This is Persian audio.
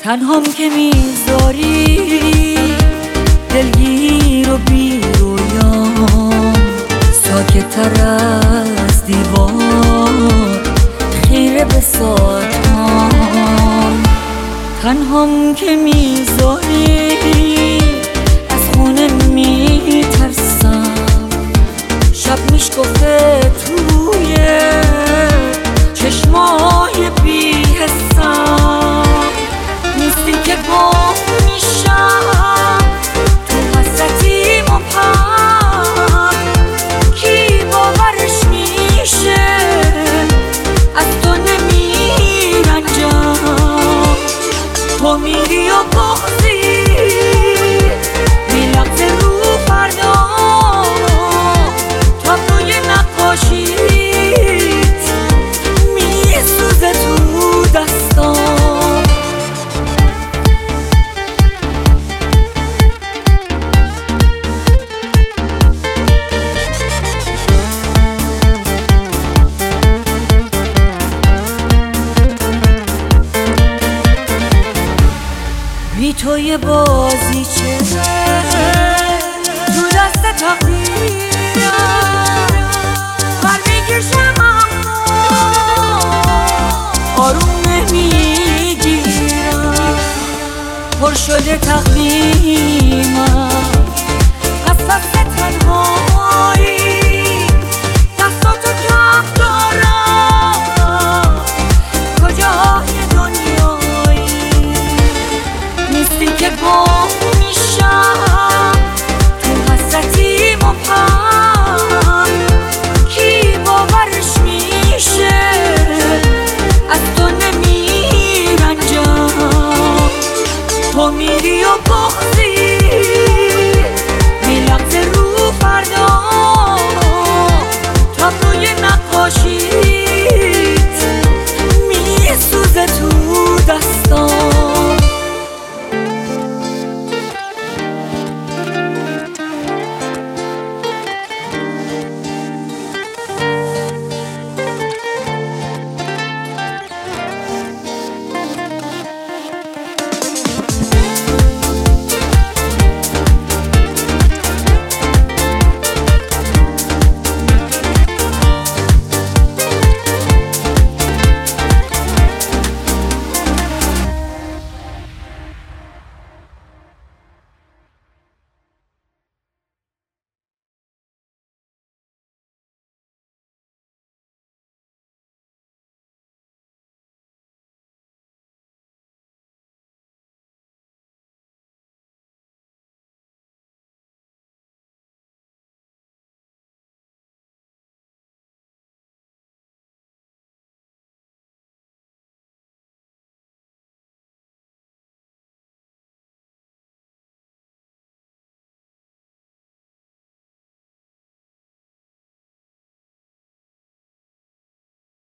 تنهام که میذاری دلگیر و بی رویام، ساکت تر از دیوار خیره به ساعتام. تنهام که میذاری از خونه میترسم، شب میشکفه توی چشمای بی حسم. نیستی که گم میشم تو حسرتی مبهم، کی باورش میشه از تو نمیرنجم. تو میری و بغضی میلغزه رو فردا، تابلوی نقاشیت میسوزه تو دستام. بی تو یه بازی چه تو دست تقدیرم، بر میکشم اما آروم نمیگیرم. پر شده تقویمم از فصل تنهایی،